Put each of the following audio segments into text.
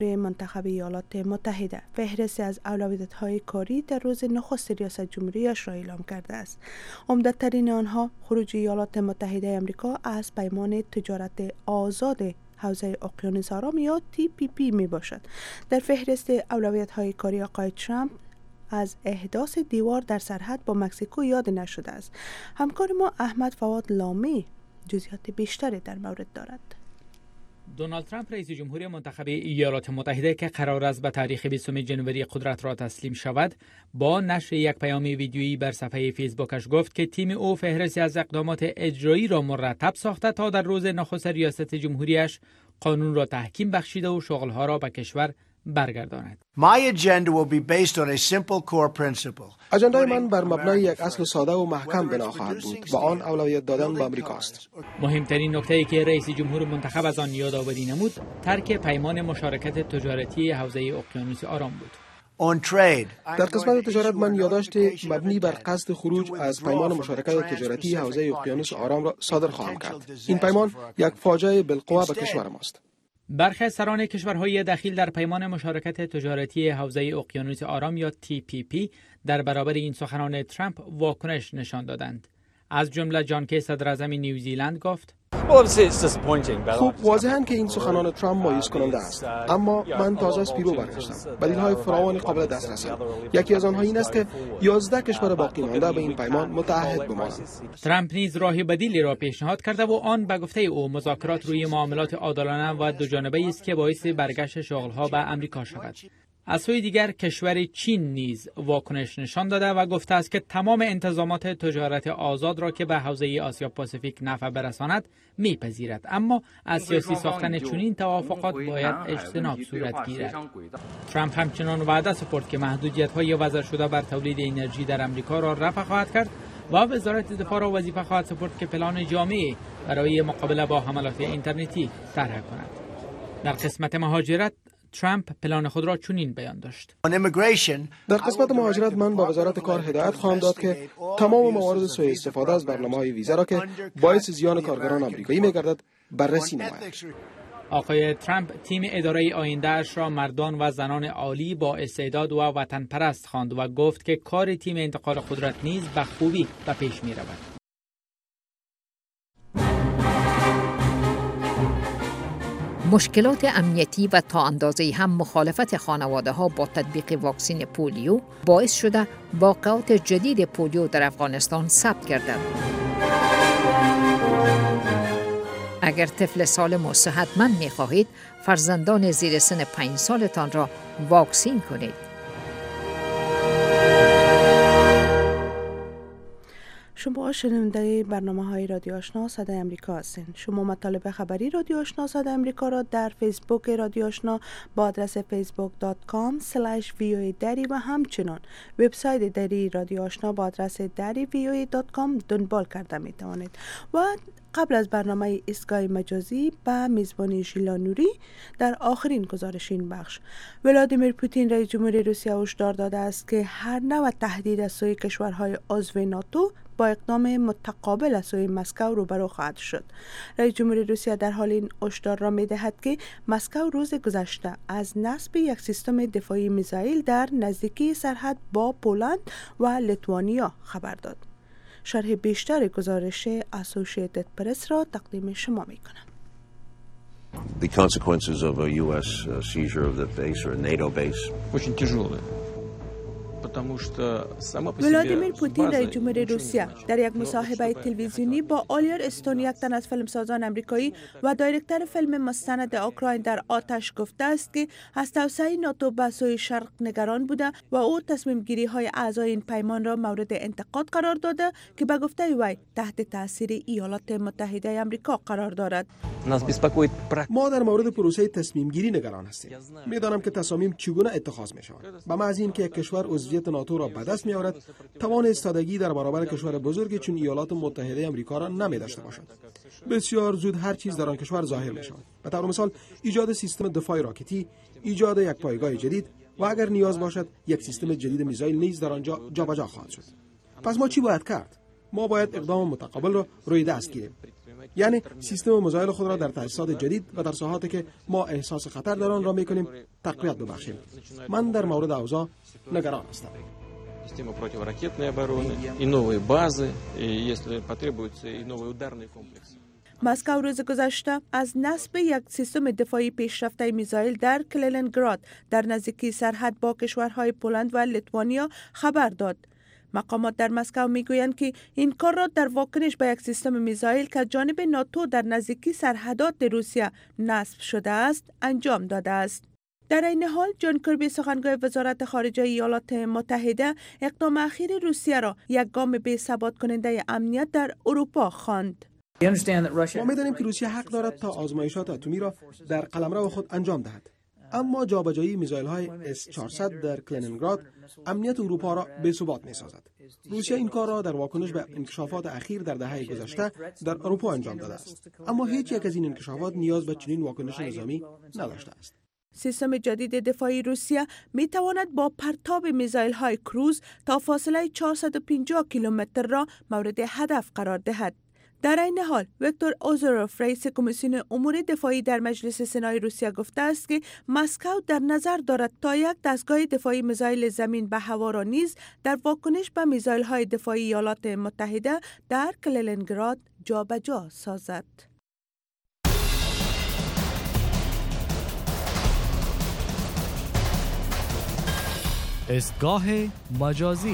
منتخب ایالات متحده فهرستی از اولویت‌های کاری در روز نخست ریاست جمهوریش را اعلام کرده است. عمده‌ترین آنها خروج ایالات متحده آمریکا از پیمان تجارت آزاد حوزه اقیانوس آرام یا TPP می باشد. در فهرست اولویت‌های کاری آقای ترامپ از احداث دیوار در سرحد با مکزیکو یاد نشده است. همکار ما احمد فواد لامی جزئیات بیشتری در مورد دارد. دونالد ترامپ رئیس جمهوری منتخب ایالات متحده که قرار است به تاریخ 20 جنوری قدرت را تسلیم شود، با نشر یک پیام ویدیویی بر صفحه فیسبوکش گفت که تیم او فهرستی از اقدامات اجرایی را مرتب ساخته تا در روز نخست ریاست جمهوریش قانون را تحکیم بخشیده و شغلها را به کشور برگرداند. اجندای من بر مبنای یک اصل ساده و محکم بنا خواهد بود و آن اولویت دادن به آمریکا است. مهمترین نکته‌ای که رئیس جمهور منتخب از آن یادآوری نمود، ترک پیمان مشارکت تجارتی حوزه اقیانوس آرام بود. در قسمت تجارت من یادداشت مبنی بر قصد خروج از پیمان مشارکت تجارتی حوزه اقیانوس آرام را صادر خواهم کرد. این پیمان یک فاجعه بالقوه به کشور ماست. برخی سران کشورهای دخیل در پیمان مشارکت تجارتی حوزه اقیانوس آرام یا TPP در برابر این سخنان ترامپ واکنش نشان دادند. از جمله جان کی صدر اعظم نیوزیلند گفت: خوب واضحاً که این سخنان ترامپ مایوس کننده است، اما من تازه از پیرو برگشتم. دلیل‌های فراوان قابل دسترسی. یکی از آنها این است که 11 کشور باقی مانده به این پیمان متعهد بمانند. ترامپ نیز راه بدیلی را پیشنهاد کرده و آن به گفته او مذاکرات روی معاملات عادلانه و دوجانبه است که باعث برگشت شغل‌ها به آمریکا شود. از سوی دیگر کشور چین نیز واکنش نشان داده و گفته است که تمام انتظامات تجارت آزاد را که به حوزه آسیا پاسیفیک نفع برساند میپذیرد، اما از سیاسی ساختن چنین توافقات باید اجتناب صورت گیرد. ترامپ همچنان وعده سپرد که محدودیت‌های وضع شده بر تولید انرژی در آمریکا را رفع خواهد کرد و وزارت دفاع را وظیفه خواهد سپرد که پلان جامعی برای مقابله با حملات اینترنتی طرح کند. در قسمت مهاجرت ترامپ پلان خود را چنین بیان داشت: در قسمت مهاجرت من با وزارت کار هدایت خواهم داد که تمام موارد سوء استفاده از برنامه‌های ویزا را که باعث زیان کارگران آمریکایی می‌گردد بررسی نماید. آقای ترامپ تیم اداره آینده اش را مردان و زنان عالی با استعداد و وطن پرست خواند و گفت که کار تیم انتقال قدرت نیز به خوبی به پیش می‌رود. مشکلات امنیتی و تا اندازه‌ای هم مخالفت خانواده‌ها با تطبیق واکسن پولیو باعث شده واقعات جدید پولیو در افغانستان ثبت گردد. اگر طفل سالم و صحتمند می‌خواهید، فرزندان زیر سن 5 سالتان را واکسین کنید. شما شنونده برنامه‌های رادیو آشنا صدای آمریکا هستین. شما مطالب خبری رادیو آشنا صدای آمریکا را در فیسبوک رادیو آشنا با آدرس facebook.com/voa دری و همچنین وبسایت دری رادیو آشنا با آدرس darivoa.com دنبال کرده می توانید. و قبل از برنامه ایستگاه مجازی به میزبانی ژیلا نوری در آخرین گزارش این بخش، ولادیمیر پوتین رئیس جمهوری روسیه هشدار داده است که هر نوع تهدید از سوی کشورهای عضو ناتو با اقدام متقابل از سوی مسکو روبرو خواهد شد. رئیس جمهوری روسیه در حال این هشدار را می‌دهد که مسکو روز گذشته از نصب یک سیستم دفاعی میزایل در نزدیکی سرحد با پولند و لیتوانیا خبر داد. شرح بیشتر گزارش اسوسییتد پرس را تقدیم شما می‌کنم. The consequences of a US seizure of the base or a NATO base. Очень тяжелые. ولادیمیر پوتین رئیس جمهوری روسیه در یک مصاحبه تلویزیونی با آلیور استون، یک تن از فیلمسازان امریکایی و دایرکتور فیلم مستند اوکراین در آتش، گفته است که از توسعه ناتو به سوی شرق نگران بوده و او تصمیم گیری های اعضای این پیمان را مورد انتقاد قرار داده که به گفته وی تحت تاثیر ایالات متحده آمریکا قرار دارد. ما در مورد پروسه تصمیم گیری نگران هستیم. می‌دانم که تصامیم چگونه اتخاذ می‌شود. به محض اینکه یک کشور عضویت ناتو را به دست می‌آورد، توان ایستادگی در برابر کشور بزرگی چون ایالات متحده آمریکا را نمی‌داشته باشد. بسیار زود هر چیز در آن کشور ظاهر می‌شود. به طور مثال ایجاد سیستم دفاع راکتی، ایجاد یک پایگاه جدید و اگر نیاز باشد یک سیستم جدید میزایل نیز در آنجا جابجا خواهد شد. پس ما چی باید کرد؟ ما باید اقدام متقابل را روی دست گیریم. یعنی سیستم مزایل خود را در تأسیسات جدید و در ساحاتی که ما احساس خطر در آن را می‌کنیم تقویت ببخشیم. من در مورد اوضاع نگران هستم. Система противоракетной обороны и новые базы, и если потребуется, и новые ударные комплексы. مسکو روز گذشته از نصب یک سیستم دفاعی پیشرفته میزایل در کلینینگراد در نزدیکی سرحد با کشورهای پولند و لیتوانیا خبر داد. مقامات در مسکو میگویند که این کار را در واکنش به یک سیستم میزایل که جانب ناتو در نزدیکی سرحدات روسیه نصب شده است انجام داده است. در این حال جان کربی سخنگوی وزارت خارجه ایالات متحده اقدام اخیر روسیه را یک گام بی‌ثبات کننده امنیت در اروپا خواند. ما می‌دانیم که روسیه حق دارد تا آزمایشات اتمی را در قلمرو خود انجام دهد. اما جابجایی میزایل‌های S-400 در کلینینگراد امنیت اروپا را بی‌ثبات می‌سازد. روسیه این کار را در واکنش به انکشافات اخیر در دهه گذشته در اروپا انجام داده است. اما هیچ یک از این انکشافات نیاز به چنین واکنش نظامی نداشته است. سیستم جدید دفاعی روسیه می تواند با پرتاب میزایل های کروز تا فاصله 450 کیلومتر را مورد هدف قرار دهد. در این حال ویکتور اوزروف رئیس کمیسیون امور دفاعی در مجلس سنای روسیه گفته است که مسکو در نظر دارد تا یک دستگاه دفاعی میزایل زمین به هوا را نیز در واکنش به میزایل های دفاعی ایالات متحده در کلینینگراد جابجا سازد. استگاه مجازی.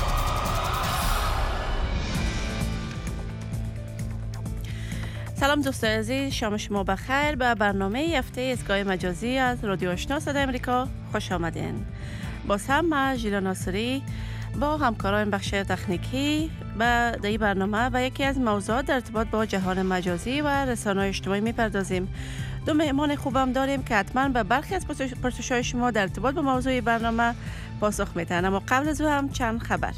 سلام دوستان عزیز، شام شما بخیر. به برنامه هفته استگاه مجازی از رادیو آشنا صدای امریکا خوش آمدین. باز هم من ژیلا ناصری با همکاران بخش تکنیکی به این برنامه و یکی از موضوعات در ارتباط با جهان مجازی و رسانه‌های اجتماعی میپردازیم. دو مهمان خوبم داریم که حتما به برخی از پرسش‌های شما در ارتباط با موضوع برنامه پاسخ میدن. اما قبل از او هم چند خبر.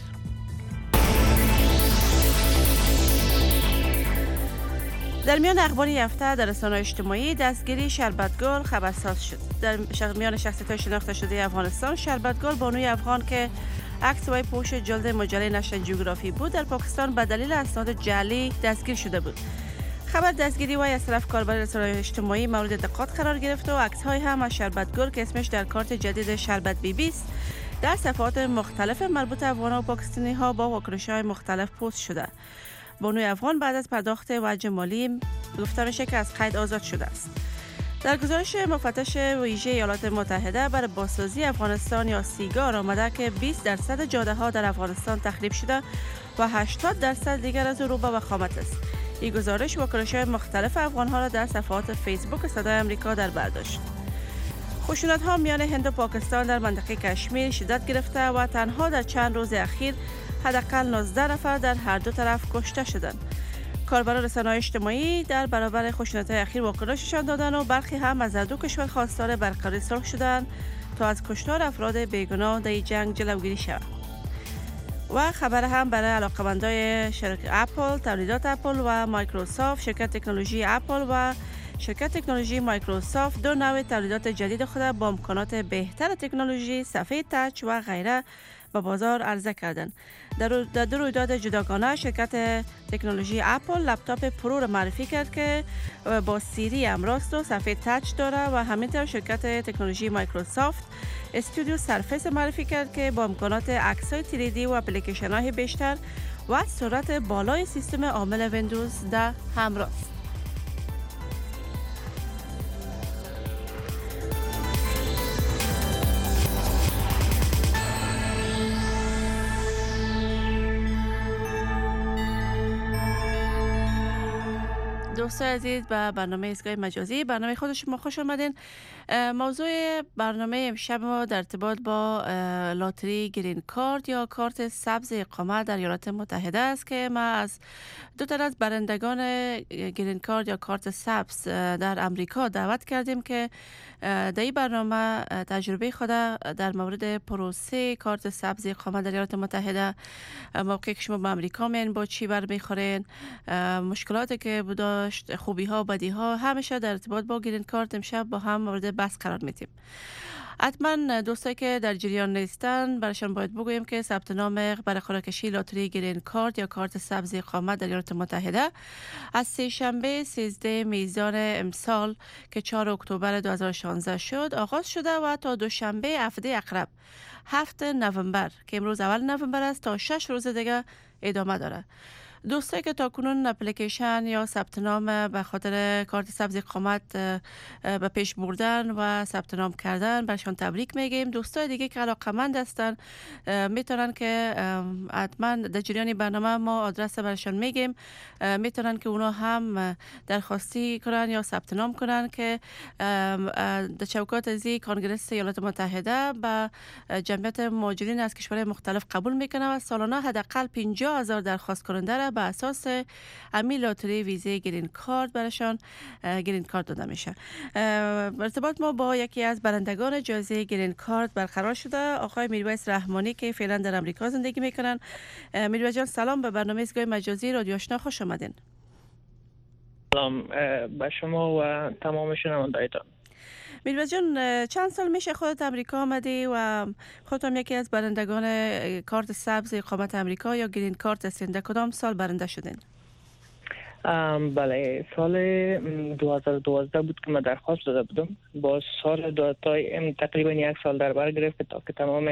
در میان اخبار هفته در رسانه‌های اجتماعی دستگیری شربتگل خبرساز شد. در میان شخصیت‌های شناخته شده افغانستان شربتگل بانوی افغان که عکس و پوش جلد مجله نشنال جیوگرافی بود در پاکستان به دلیل اسناد جعلی دستگیر شده بود. خبر دستگیری وی از طرف کاربر رسانه‌های اجتماعی مورد دقت قرار گرفت و عکس‌های هم از شربتگل که اسمش در کارت جدید شربت بیبی است در صفحات مختلف مربوط افغان‌ها و پاکستانی‌ها با واکنش‌های مختلف پست شده. بانوی افغان بعد از پرداخت وجه مالی گفته میشه که از قید آزاد شده است. در گزارش مفتش ویژه ایالات متحده برای بازسازی افغانستان یا سیگار آمده که 20% جاده‌ها در افغانستان تخریب شده و 80% دیگر از او رو به وخامت است. این گزارش واکنش‌های مختلف افغان‌ها را در صفحات فیسبوک صدای آمریکا در بر داشت. خشونت‌ها میان هند و پاکستان در منطقه کشمیر شدت گرفته و تنها در چند روز اخیر حداقل 19 نفر در هر دو طرف کشته شدند. کاربران رسانه‌های اجتماعی در برابر خشونت‌های اخیر واکنششان دادند و برخی هم از هر دو کشور خواستار برقراری صلح شدند تا از کشتار افراد بیگناه در جنگ جلوگیری شود. و خبر هم برای علاقه‌مندان شرکت اپل، تولیدات اپل و مایکروسافت. شرکت تکنولوژی اپل و شرکت تکنولوژی مایکروسافت دو نوع تولیدات جدید خود با امکانات بهتر تکنولوژی، صفحه تچ و غیره به بازار عرضه کردند. در دو رویداد جداگانه شرکت تکنولوژی اپل لپتاپ پرو را معرفی کرد که با سیری امراست و صفحه تچ داره و همینطور شرکت تکنولوژی مایکروسافت استودیو سرفیس معرفی کرد که با امکانات عکس‌های 3D و اپلیکیشن‌های بیشتر و سرعت بالای سیستم عامل ویندوز 10 همراه است. دوستان عزیز به برنامه ایستگاه مجازی، برنامه خود شما خوش آمدین. موضوع برنامه امشب ما در ارتباط با لاتری گرین کارت یا کارت سبز اقامت در ایالات متحده است که ما از دو تن از برندگان گرین کارت یا کارت سبز در امریکا دعوت کردیم که در این برنامه تجربه خود در مورد پروسه کارت سبز اقامت در ایالات متحده، موقعی که شما به امریکا میان با چی بر میخورین، مشکلاتی که داشت، خوبی ها، بدی ها، همیشه در ارتباط با گرین کارت امشب با هم مورد بحث قرار میدیم. حتما دوستایی که در جریان نیستن برایشان باید بگویم که ثبت نام برای قرعه کشی لاتاری گرین کارت یا کارت سبز اقامت در ایالات متحده از سه شنبه 13 میزان امسال که 4 اکتبر 2016 شد آغاز شده و تا دوشنبه هفته اقرب 7 نوامبر که امروز اول نوامبر است تا 6 روز دیگه ادامه داره. دوستایی که تا کنون اپلیکیشن یا ثبت نام به خاطر کارت سبز اقامت به پیش بردن و ثبت نام کردن برشان تبریک میگیم. دوستای دیگه که علاقه‌مند هستن میتونن که حتما در جریان برنامه ما آدرس برشان میگیم، میتونن که اونا هم درخواستی کنن یا ثبت نام کنن که در چوکات زی کنگره ایالات متحده به جمعیت مهاجرین از کشورهای مختلف قبول میکنه و سالانه حداقل 50,000 درخواست کننده به اساس امی لاتری ویزه گرین کارت برشان گرین کارت داده میشه. ارتباط ما با یکی از برندگان جایزه گرین کارت برقرار شده، آقای میرویس رحمانی که فعلا در امریکا زندگی میکنن. میرویس جان سلام، به برنامه ایستگاه مجازی رادیو آشنا خوش آمدین. سلام به شما و تمام شنوندگان. میرویس جان چند سال میشه خودت امریکا آمدی و خودت هم یکی از برندگان کارت سبز اقامت امریکا یا گرین کارت هستین؟ در کدام سال برنده شدین؟ بله، سال 2012 بود که من درخواست داده بودم. با سال تقریبا یک سال در بر گرفت تا که تمام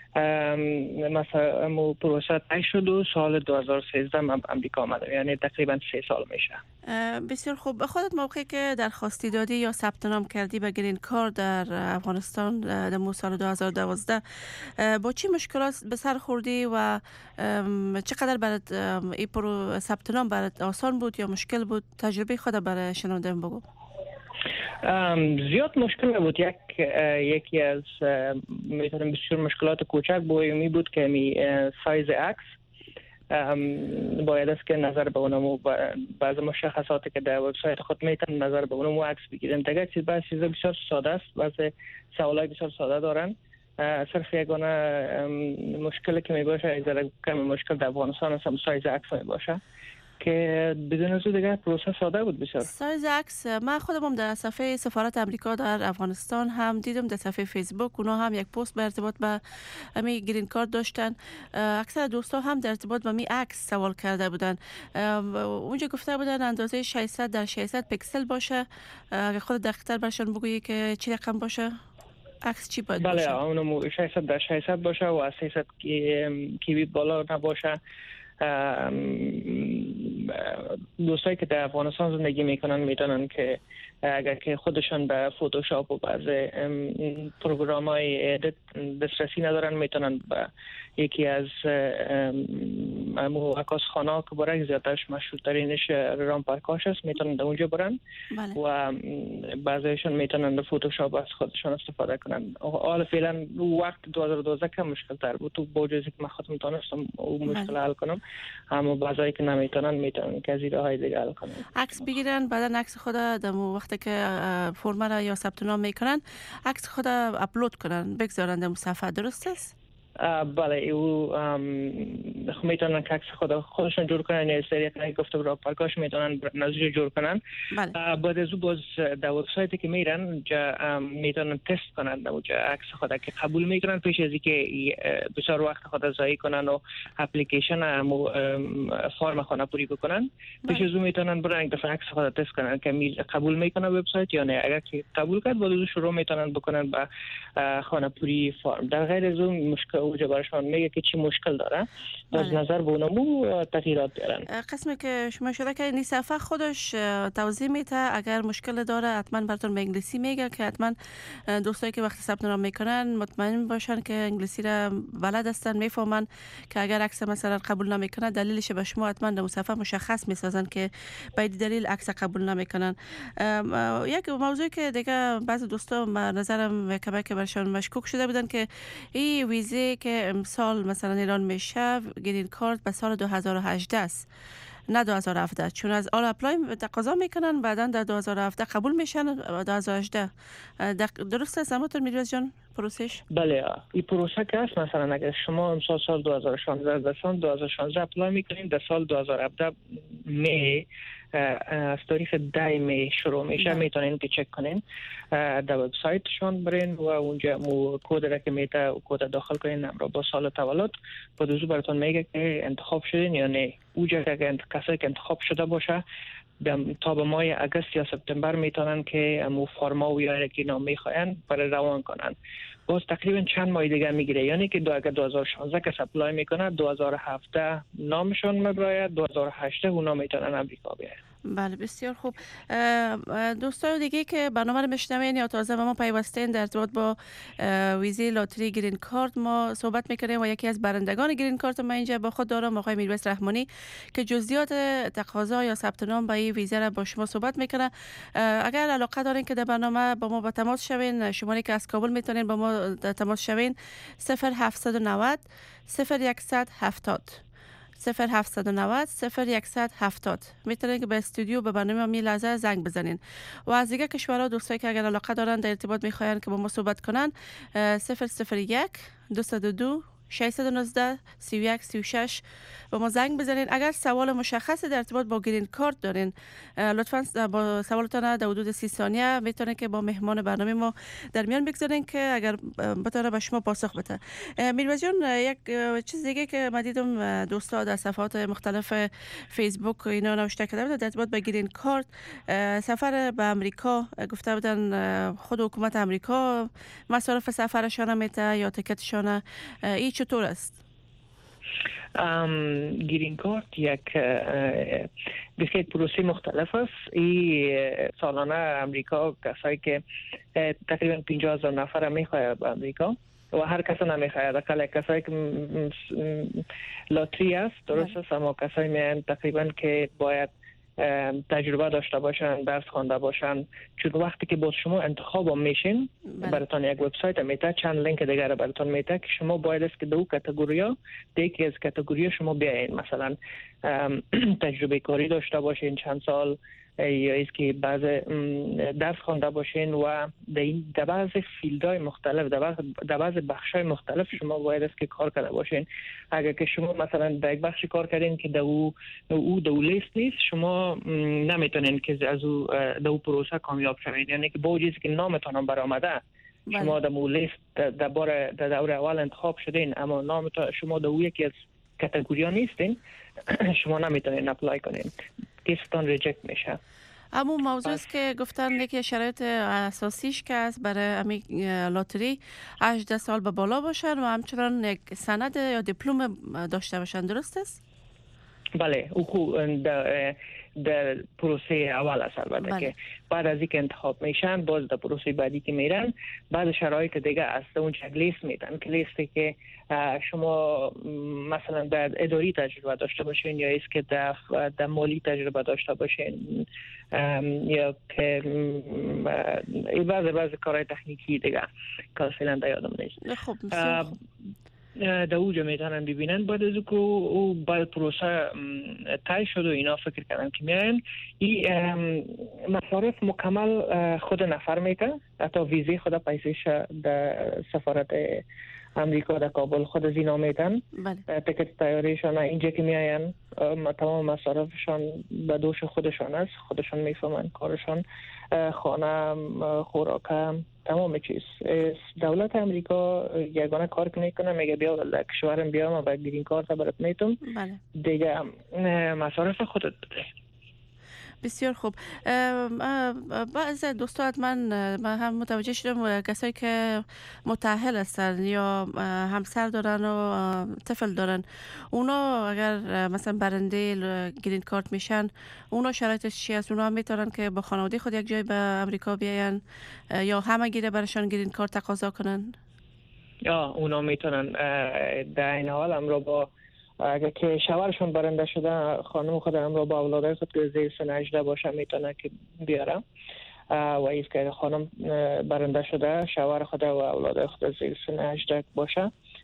مثلا پروسه طی شد و سال 2013 من امریکا آمدم، یعنی تقریبا 3 سال میشه. بسیار خوب. خودت موقعی که درخواستی دادی یا ثبت نام کردی به گرین کارت در افغانستان در سال 2012 با چی مشکلات به سر خوردی و چقدر برات این ثبت نام برات آسان بود یا مشکل بود؟ تجربه خود برای شنوندگان بگو. زیاد مشکل نبود. یکی از میتونم بسیار مشکلات کوچک بویمی بود که سایز عکس باید است که نظر به اونمو بعض مشخصاتی که در وبسایت خود میتونن نظر به اونمو عکس بگیرن. دیگه چیز بسیار ساده است، بعض سوالای بسیار ساده دارن. صرف یگانه مشکلی که میباشه ایزا کم مشکل در افغانستان است سایز عکس میباشه که بدون از دیگه پروسه ساده بود بسیار. سایز عکس من خودم در صفحه سفارت امریکا در افغانستان هم دیدم، در صفحه فیسبوک اونا هم یک پست به ارتباط به امی گرین کارت داشتن. اکثر دوستا هم در ارتباط با می عکس سوال کرده بودن. اونجا گفته بودن اندازه 600 در 600 پیکسل باشه. اگه خود دقیق‌تر برشون بگویی که چی رقم باشه؟ عکس چی باید باشه؟ بله، اونم 600 در 600 باشه و از 300 کیبی بالا نباشه. دوستایی که در افغانستان زندگی میکنن میتونن که اگر که خودشان به فوتوشاپ و بعض پروگرام‌های ادیت دسترسی ندارن میتونن به یکی از عکاسخانه‌ها که برای زیادترش مشهورترینش رامپرکاش است میتونن در اونجا برن. بله. و بعضیشون میتونن به فوتوشاپ از خودشان استفاده کنن. حالا فعلا وقت 2012 کم مشکل تر بود، تو با جزی که من خودم تونستم اون مشکل حل کنم، اما بعضایی که نمیتونن میتونن که از ایره‌های دیگه حل کنن. عکس بگیرن، بعدا عکس خود در وقتی که فرم را یا ثبت نام میکنن عکس خود اپلود کنن بگذارن در صفحه، درست است؟ بله، او میتونن که عکس خودشون جور کنن، یا سری که گفته برای پارکاش میتونن نظیر جور کنن. بله. بعد از او باز در وبسایتی که میرن میتونن تست کنن اونجا عکس خود که قبول میکنن پیش از اینکه بسیار وقت خود ضایع کنن و اپلیکیشن فرم خود پوری بکنن. پیش از او میتونن برن یک دفعه عکس خود تست کنن که قبول میکنه وبسایت یا نه. اگر که قبول کرد بعد از او شروع میتونن بکنن به خانه پوری فرم. در غیر از اون مشکل اوجا برشان میگه که چی مشکل داره، از نظر به اونمو تغییرات دارن. قسمی که شما شده که این صفحه خودش توضیح میده، اگر مشکل داره حتما براتون به انگلیسی میگه که حتما دوستایی که وقتی ثبت نام میکنن مطمئن باشن که انگلیسی را بلد هستن، میفهمن که اگر عکس مثلا قبول نمیکنه دلیلش به شما حتما در صفحه مشخص میسازن که به دلیل عکس قبول نمیکنن. یک موضوعی که دیگه بعضی دوستا نظرم که برشان مشکوک شده بودن که این ویزه که امسال مثلا اعلان میشه گرین کارت به سال 2018 است نه 2017، چون از آل اپلای تقاضا میکنن بعدا در 2017 قبول میشن 2018. درست است همونطور میرویس جان؟ پروسش؟ بله، این پروسه که هست مثلا اگر شما امسال سال 2016 در سال 2016 اپلای میکنین، در سال 2017 می از تاریخ 10 می شروع میشه، میتونین که چک کنین در وبسایتشون برین و اونجا کد را که میته کد داخل کنین، نمره با سال تولد بدوزو براتون میگه که انتخاب شدین یا نه. اونجا که کسی که انتخاب شده باشه تا به ماه اگست یا سپتامبر میتونن که امو فرما و یا که نام میخواین برای روان کنن. باز تقریبا چند ماه دیگه میگیره، یعنی که اگر 2016 کس اپلای میکنه 2017 نامشون میبراید، 2018 اونا میتونن امریکا بیاین. بله بسیار خوب. دوستان دیگه که برنامه رو میشنوین یا تازه با ما پیوستین در ارتباط با ویزه لاتری گرین کارت ما صحبت میکنیم و یکی از برندگان گرین کارت ما اینجا با خود دارم آقای میرویس رحمانی که جزئیات تقاضا یا ثبت نام به این ویزه را با شما صحبت میکنه. اگر علاقه دارین که در برنامه با ما با تماس شوین، شماره که از کابل میتونین با ما تماس شوین 0790 0170 0790 0170 میتونید که به استودیو به برنامه می لحظه زنگ بزنین. و از دیگه کشورها دوستایی که اگر علاقه دارن در ارتباط میخواین که با ما صحبت کنن 001 202 619 31 36 با ما زنگ بزنین. اگر سوال مشخصی در ارتباط با گرین کارت دارین لطفاً با سوالتان در حدود 30 ثانیه میتونه که با مهمان برنامه ما در میان بگذارین که اگر بتونه به شما پاسخ بده. میرویس جان، یک چیز دیگه که من دیدم دوستا در صفحات مختلف فیسبوک و اینا نوشته کردن در ارتباط با گرین کارت، سفر به امریکا گفته بودن خود حکومت امریکا مصارف سفرشان میته یا تیکتشان، این چطور است؟ گرین کارت یک بسیار پروسه مختلف است. این سالانه امریکا کسایی که تقریبا 50,000 نفر میخواهد به امریکا و هر کس نمیخواهد، اقل کسایی که لاتری است درست است، اما کسایی میان تقریبا که باید تجربه داشته باشن، درس خوانده باشن، چون وقتی که با شما انتخاب میشین براتون یک وبسایت میته، چند لینک دیگه براتون میته که شما باید است که دو کاتگوریا یکی از کاتگوریا شما بیاین، مثلا تجربه کاری داشته باشین چند سال، یا است که بعض درس خوانده باشین و در بعض فیلدهای مختلف در بعض بخشای مختلف شما باید است که کار کرده باشین. اگر که شما مثلا در یک بخشی کار کردین که دو لیست نیست، شما نمیتونین که از دو پروسه کامیاب شوین، یعنی که با چیزی که نامتون برآمده شما در لیست در دور اول انتخاب شدین اما نامتون شما در یکی از کاتگوریا نیستین، شما نمیتونین اپلای کنین، کیستان ریجکت میشه. اما موضوع است که گفتن یکی شرایط اساسیش که است برای لاتری 18 سال به بالا باشن و همچنان یک سند یا دیپلم داشته باشن، درست است؟ بله، او در پروسه اول است البته که بعد از اینکه انتخاب میشن باز در پروسه بعدی که میرن بعد شرایط دیگه است، اون چک لیست میدن که لیستی که شما مثلا در اداری تجربه داشته باشین یا است که در مالی تجربه داشته باشین یا که بعضی کارهای تکنیکی دیگه که فعلا یادم نیست. خب در اوجا میتونن ببینن. بعد از او باید پروسه تای شد و اینا فکر کردن که میاین این مصارف مکمل خود نفر میکنه، حتی ویزه خود پیسش در سفارت امریکا در کابل خود از اینا میتن، تکت تیاریشان اینجا که میاین تمام مصارفشان به دوش خودشان است، خودشان میفهمن کارشان، خانه، خوراک، تمام چیز. دولت امریکا یگانه کار که میکنه میگه بیا در کشورم بیام و با گرین کارت برات میتونم دیگه مصارف خودت بده. بسیار خوب. بعض دوستان من هم متوجه شدم کسایی که متأهل هستن یا همسر دارن و طفل دارن، اونا اگر مثلا برنده گرین کارت میشن اونا شرایطش چی است؟ اونا هم میتونن که با خانواده خود یک جای به امریکا بیاین یا همه گیره برشان گرین کارت تقاضا کنن؟ یا اونا میتونن در این حال امرو با اگر که شوهرشون برنده شده خانم خود هم رو با اولادای خود که زیر سن 18 باشه میتونه که بیاره و ایز که خانم برنده شده شوهر خود و اولادای خود زیر سن 18 باشه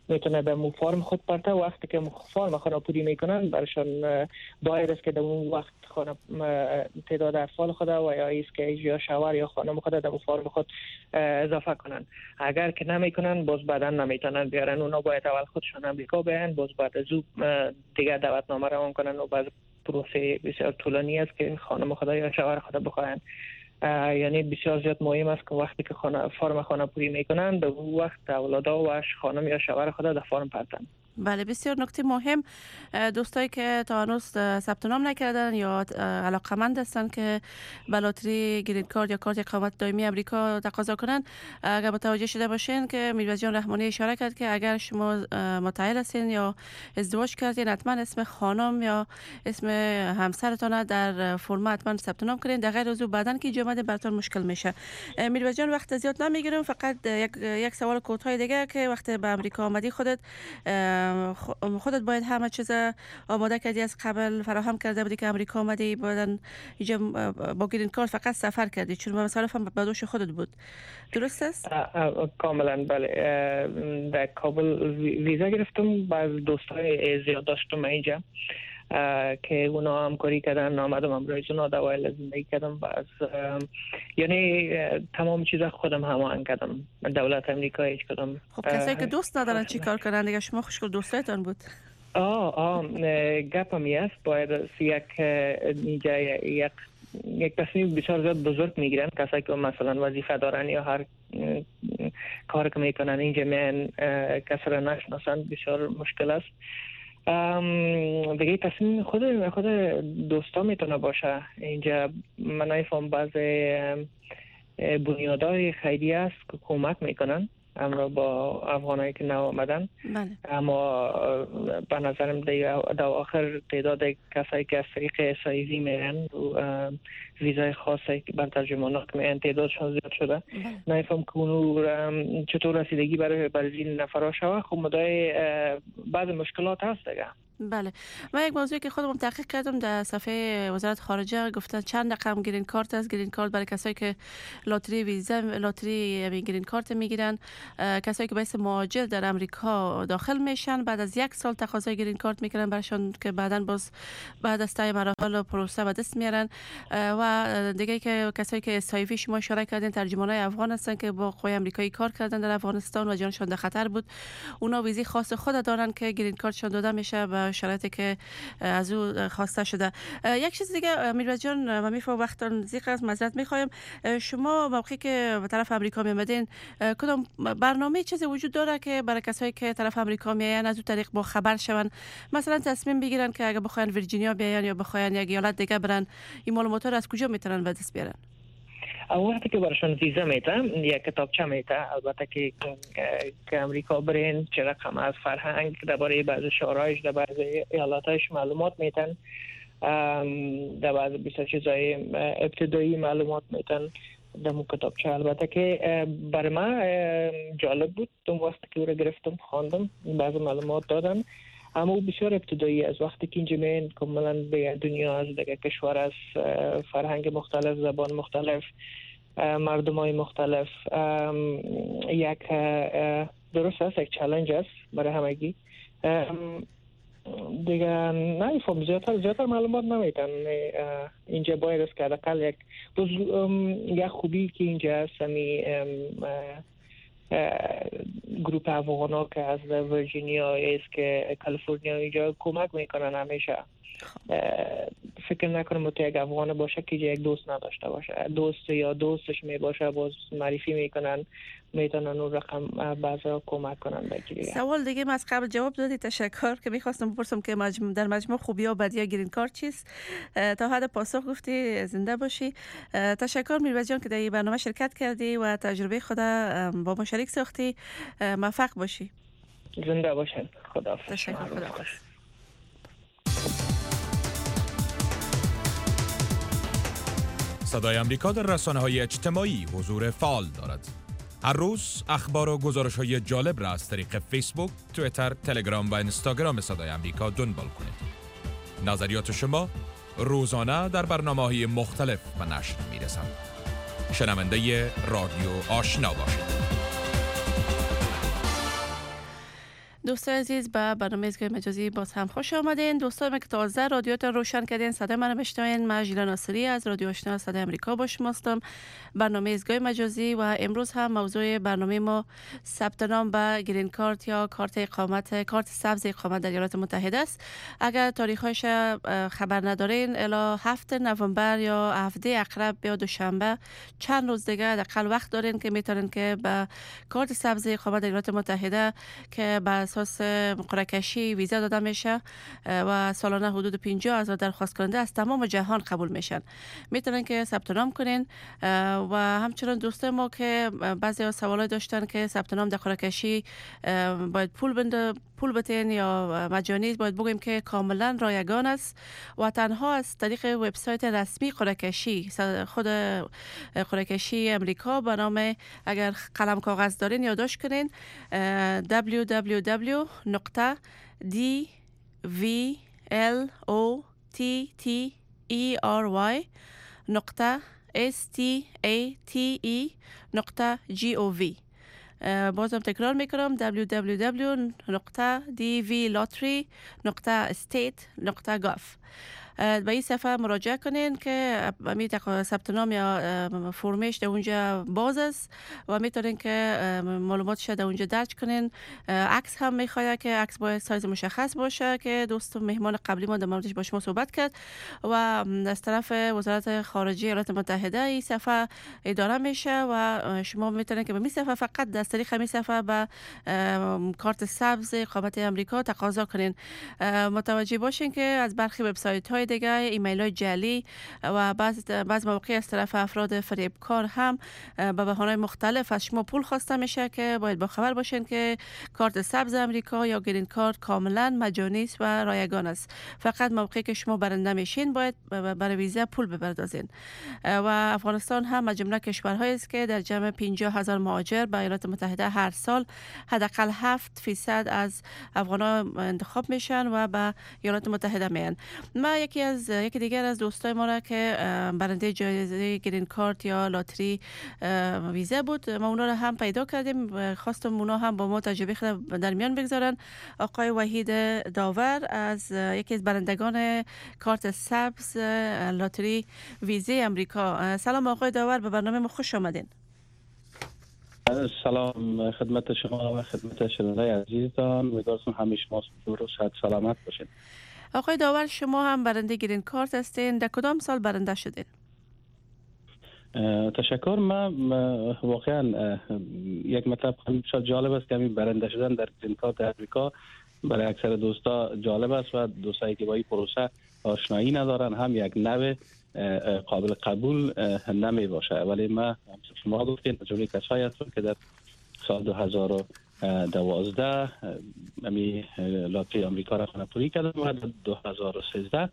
میتونه به مو فرم خود پرته. وقتی که فرم خانه پوری میکنن برشان باید است که در اون وقت خانه تعداد اطفال خود و یا ایست که یا شوهر یا خانم خود در فرم خود اضافه کنن. اگر که نمیکنن باز بعدا نمیتونن بیارن. اونا باید اول خودشان امریکا بیان، باز بعد از او دیگه دعوتنامه روان کنن و بعد پروسه بسیار طولانی است که خانم خود یا شوهر خود بخواین. یعنی بسیار زیاد مهم است که وقتی که فرم خانه پوری میکنن به اون وقت اولادا و خانم یا شوهر خود در فرم پرتن. بله، بسیار نکته مهم. دوستایی که تا هنوز ثبت نام نکردن یا علاقمند هستن که به لاتری گرین کارت یا کارت اقامت دائمی امریکا تقاضا کنن، اگر متوجه شده باشین که میروز جان رحمانی اشاره کرد که اگر شما متأهل هستین یا ازدواج کردین حتما اسم خانم یا اسم همسرتون در فرم حتما ثبت نام کنین. در غیر از او بعدن که جامعه براتون مشکل میشه. میروز جان وقت زیاد نمیگیرم، فقط یک سوال کوتاه دیگه که وقتی به امریکا آمدی خودت باید همه چیز آماده کردی از قبل، فراهم کرده بودی که امریکا آمدی، بعدن اینجا با گرین کارت فقط سفر کردی چون مصارف هم به دوش خودت بود، درست است؟ کاملا بله. در کابل ویزا گرفتم، بعض دوستای زیاد داشتم اینجا که اونا همکاری کردن، آمدم امروز اونا دوایل زندگی کردم. باز یعنی تمام چیزا خودم هماهنگ کردم. دولت امریکا هیچ کدام. خب کسایی که دوست ندارن چی کار کنن دیگه؟ شما خوشگل دوستایتان بود. گپم است باید اینجا یک تصمیم بسیار زیاد بزرگ میگیرن کسایی که مثلا وظیفه دارن یا هر کار که میکنن اینجا میان کسی را نشناسن، بسیار مشکل است. دیگه تصمیم خود دوستا میتونه باشه. اینجا من نمیفهم بعض بنیادهای خیریه است که کمک میکنن اما با افغانایی که نو آمدن. اما به نظرم در آخر تعداد کسایی که از طریق سایزی میرن و ویزای خاصی که بر ترجمانات میرن تعدادشون زیاد شده. نمیفهم که اونو چطور رسیدگی برای این نفرها شوه. خب مدای بعض مشکلات هست دیگه. بله، من یک موضوعی که خودم تحقیق کردم در صفحه وزارت خارجه گفتن چند رقم گرین کارت است. گرین کارت برای کسایی که لاتری ویزا لاتری گرین کارت میگیرن، کسایی که به اسم مهاجر در امریکا داخل میشن بعد از 1 سال تقاضای گرین کارت میکنن براشون که بعداً باز بعد از طی مراحل و پروسه به دست میارن. و دیگه که کسایی که استایفی شما اشاره کردین ترجمانای افغان هستن که با قوای آمریکایی کار کردن در افغانستان و جانشون در خطر بود، اونا ویزی خاص خود دارن که گرین کارتشون داده میشه و شرایطی که از او خواسته شده. یک چیز دیگه میروز جان، من میفهم وقتتون زیق است، معذرت میخوایم. شما موقعی که به طرف امریکا میامدین کدام برنامه چیزی وجود داره که برای کسایی که طرف امریکا میاین از اون طریق با خبر شون، مثلا تصمیم بگیرن که اگه بخواین ویرجینیا بیاین یا بخواین یک ایالت دیگه برن، این معلومات رو از کجا میتونن به دست بیارن؟ وقتی که براشون ویزا میتن یک کتابچه میته، البته که امریکا برین چه رقم از فرهنگ درباره بعض شورایش در بعض ایالاتش معلومات میتن، در بعض بیشتر چیزای ابتدایی معلومات میتن در مو کتابچه. البته که برای من جالب بود اون وقتی که او را گرفتم خواندم، بعض معلومات دادن، اما بسیار ابتدایی از وقتی که اینجا میان کاملا به دنیا از دیگه کشور از فرهنگ مختلف، زبان مختلف، مردم های مختلف، یک درست است یک چالش است برای همگی دیگه. نمیفهم زیادتر معلومات نمیتن. اینجا باید است که حداقل یک خوبی که اینجا است همی گروپ افغانا که از ویرجینیا است که کالیفرنیا اینجا کمک میکنن همیشه. فکر نکنم تو یک افغان باشه که یک دوست نداشته باشه، دوست یا دوستش می باشه باز معرفی میکنن، میتونن اون رقم بعضا کمک کنن بگیری. سوال دیگه از قبل جواب دادی، تشکر. که میخواستم بپرسم که در مجموع خوبی و بدی گرین کارت چیست، تا حد پاسخ گفتی، زنده باشی. تشکر میروز جان که در این برنامه شرکت کردی و تجربه خود با ما شریک ساختی. موفق باشی. زنده باشین. خداحافظ. تشکر. خداحافظ. صدای امریکا در رسانه‌های اجتماعی حضور فعال دارد. هر روز اخبار و گزارش‌های جالب را از طریق فیسبوک، توییتر، تلگرام و اینستاگرام صدای امریکا دنبال کنید. نظریات شما روزانه در برنامه‌های مختلف به نشر می‌رسند. شنونده رادیو آشنا باشید. دوستان عزیز به برنامه ایستگاه مجازی باز هم خوش آمدین. دوستان که تازه رادیوتان روشن کردین صدای من میشنوین، من ژیلا ناصری از رادیو آشنا صدای امریکا با شما هستم. برنامه ایستگاه مجازی و امروز هم موضوع برنامه ما ثبت نام به گرین کارت یا کارت سبز اقامت در ایالات متحده است. اگر تاریخش خبر ندارین الی 7 نوامبر یا هفته اقرب یا دوشنبه چند روز دیگه حداقل وقت دارین که میتونین که به کارت سبز اقامت در ایالات متحده که به اساس قرعه کشی ویزا داده میشه و سالانه حدود 50,000 درخواست کننده از تمام جهان قبول میشن. میتونن که ثبت نام کنین و همچنین دوست ما که بعضی سوالات داشتن که ثبت نام در قرعه کشی باید پول بتین یا مجانی، باید بگیم که کاملا رایگان است و تنها از طریق وبسایت رسمی قرعه کشی، خود قرعه کشی امریکا به نام، اگر قلم کاغذ دارین یادداشت کنین، www.dvlottery.gov. بازم تکرار میکنم www.dvlottery.state.gov. به این صفحه مراجعه کنین که ثبت نام یا فرمش در اونجا باز است و میتونین که معلوماتش در اونجا درج کنین. عکس هم میخواد که عکس باید سایز مشخص باشه که دوست مهمان قبلی ما در موردش با شما صحبت کرد و از طرف وزارت خارجه ایالات متحده این صفحه اداره میشه و شما میتونین که به این صفحه فقط از طریق این صفحه به کارت سبز اقامت امریکا تقاضا کنین. متوجه باشین که از برخی وبسایت های دیگه ایمیل های جعلی و بعض مواقع از طرف افراد فریبکار هم به بهانه‌های مختلف از شما پول خواسته میشه که باید با خبر باشین که کارت سبز امریکا یا گرین کارت کاملا مجانی است و رایگان است. فقط موقعی که شما برنده میشین باید برای ویزا پول بپردازین. و افغانستان هم از جمله کشورهایی است که در جمع 50,000 مهاجر به ایالات متحده هر سال حداقل 7% از افغان‌ها انتخاب میشن و به ایالات متحده میان. ما یکی دیگر از دوستای ما را که برنده جایزه گرین کارت یا لاتری ویزا بود، ما اونا را هم پیدا کردیم، خواستم اونا هم با ما تجربه خود در میان بگذارن. آقای وحید داور از یکی از برندگان کارت سبز لاتری ویزا امریکا. سلام آقای داور، به برنامه ما خوش آمدین. سلام خدمت شما و خدمت شنوندگان عزیزتان، امیدوارم همه شما درست و سلامت باشید. آقای داور، شما هم برنده گرین کارت هستین، در کدام سال برنده شدین؟ تشکر. من واقعا یک مطلب شاید جالب است که همین برنده شدن در گرین کارت امریکا برای اکثر دوستا جالب است و دوستایی که با این پروسه آشنایی ندارن هم یک نوع قابل قبول نمی باشه. ولی من شما گفتین جمله کسایی هستم که در سال 2012 امی لاتری آمریکا را خانه‌پوری کردم و در 2013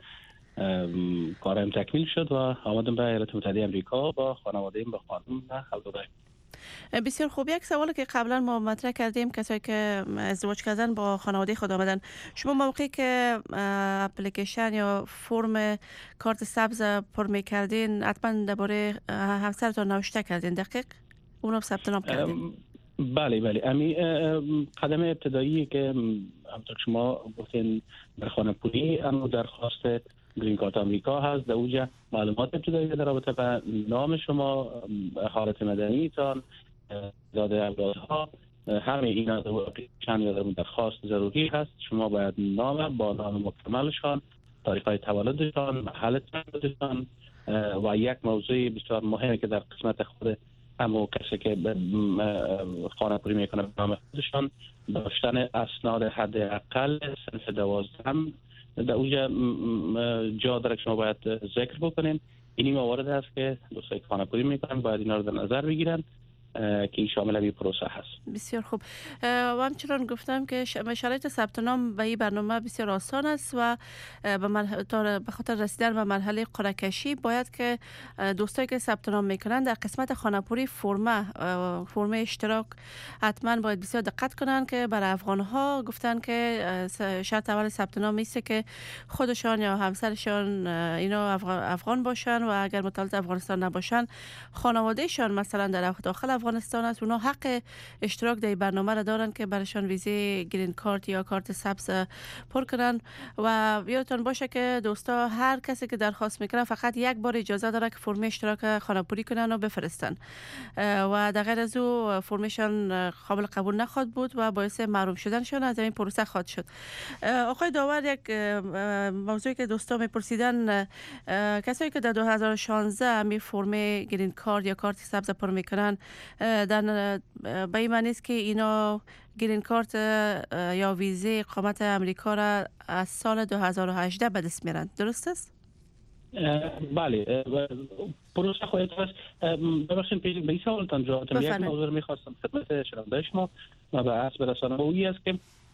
کارم تکمیل شد و آمدم به ایالات متحده آمریکا با خانواده‌ام، با خانم و اولادم. بسیار خوب. یک سوالی که قبلا ما مطرح کردیم، کسایی که ازدواج کردن با خانواده خود آمدن، شما موقعی که اپلیکیشن یا فرم کارت سبز پر می‌کردین حتما درباره همسرتون نوشته کردین، دقیق اونم ثبت نام کردین؟ بله. امی قدم ابتدایی که همونطور شما گفتین در خانه‌پوری اما درخواست گرین کارت آمریکا هست. در اونجا معلومات ابتدایی در رابطه با نام شما، حالت مدنیتان، تعداد اولادها، همه اینا در چند یا درخواست ضروری هست. شما باید نام با نام مکملشان، تاریخ‌های تولدشان، محل تولدشان و یک موضوع بسیار مهمه که در قسمت خود همو کسی که خانه‌پوری میکنه به نام خودشان داشتن اسناد حداقل صنف 12 در اونجا جا داره که شما باید ذکر بکنین. اینی موارد هست که دوستایی که خانه‌پوری میکنن باید اینا رو در نظر بگیرن که این شامل این پروسه هست. بسیار خوب. و همچنان گفتم که شرایط ثبت نام به این برنامه بسیار آسان است و به خاطر رسیدن به مرحله قرعه کشی باید که دوستایی که ثبت نام میکنن در قسمت خانه‌پوری فرم اشتراک حتما باید بسیار دقت کنن که برای افغان‌ها گفتن که شرط اول ثبت نام است که خودشان یا همسرشان اینا افغان باشن و اگر متولد افغانستان نباشن خانوادهشان مثلا در داخل افغانستان است، اونا حق اشتراک در برنامه را دارن که برایشان ویزه گرین کارت یا کارت سبز پر کنن. و یادتون باشه که دوستا هر کسی که درخواست میکنه فقط یک بار اجازه داره که فرم اشتراک خانه‌پوری کنن و بفرستن و در غیر از او فرمشان قابل قبول نخواهد بود و باعث محروم شدنشان از این پروسه خواهد شد. آقای داور، یک موضوعی که دوستا میپرسیدن، کسایی که در 2016 می فرم گرین کارت یا کارت سبز پر میکنن به این معنی است که اینا گرین کارت یا ویزه اقامت امریکا را از سال 2018 به دست میارن، درست است؟ بله، پروسه خواهد است. ببخشید پیش به این سوالتان جواب بدم. یک موضوع میخواستم خدمت شنونده شما و به عرض برسانم و این است که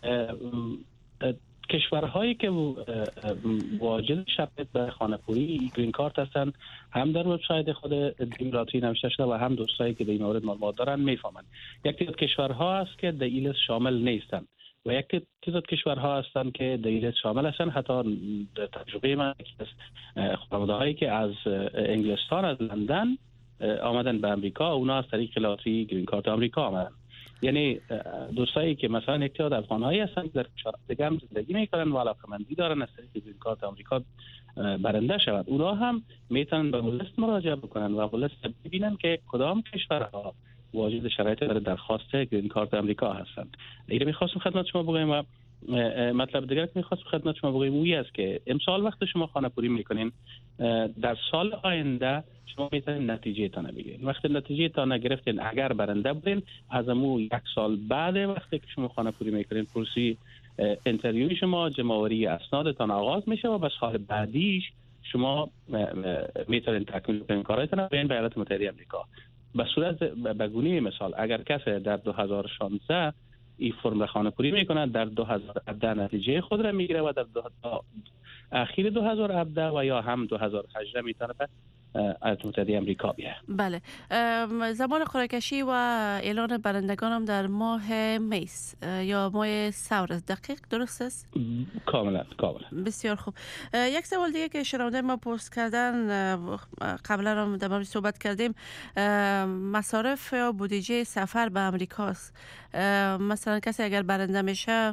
کشورهایی که واجد شرط به خانه‌پوری گرین کارت هستند هم در وبسایت خود دیموکراتی نوشته شده و هم دوستایی که در این مورد معلومات دارن میفهمند. یک تعداد کشورها است که در این لیست شامل نیستند و یک تعداد کشورها هستند که در این لیست شامل هستند. حتی تجربه من از خانواده‌هایی که از انگلستان، از لندن آمدن به امریکا، اونا از طریق لاتری گرین کارت امریکا آمدن. یعنی دوستایی که مثلا یک تعداد افغان‌هایی هستند در کشورهای دیگه هم زندگی میکنن و علاقه‌مندی دارن از طریق گرین کارت آمریکا برنده شود، اونا هم میتونن به لیست مراجعه بکنن و لیست ببینن که کدام کشورها واجد شرایط برای درخواست گرین کارت آمریکا هستند. اینو می‌خواستم خدمت شما بگم و مطلب دیگر که می‌خواستم خدمت شما بگم اون است که امسال وقت شما خانه‌پوری میکنین، در سال آینده شما میتونید نتیجه تان بگیرید. وقتی نتیجه تان نگرفتین، اگر برنده بودین، از امو یک سال بعد وقتی که شما خانه‌پوری میکنین پروسی اینترویو شما، جمع‌آوری اسنادتان آغاز میشه و به سال بعدیش شما میتونید تکمیل کنین کاراتون به ایالات متحده آمریکا. به صورت به گونه مثال اگر کسی در 2016 این فرم را خانه‌پوری میکنه، در 2017 نتیجه خود را میگیره و در اخیر 2017 و یا هم 2018 میتونه به ایالات متحده آمریکا بیه. بله، زمان قرعه کشی و اعلان برندگان هم در ماه می یا ماه سور است، دقیق درست است؟ کاملا. بسیار خوب. یک سوال دیگه که شنونده ما پرس کردن، قبلا هم در مورد صحبت کردیم، مصارف یا بودجه سفر به امریکاست. مثلا کسی اگر برنده میشه،